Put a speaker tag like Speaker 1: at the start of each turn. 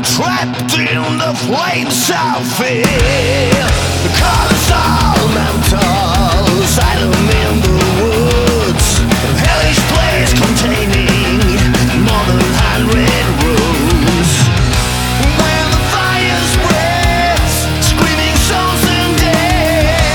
Speaker 1: trapped in the flames I feel. The colors are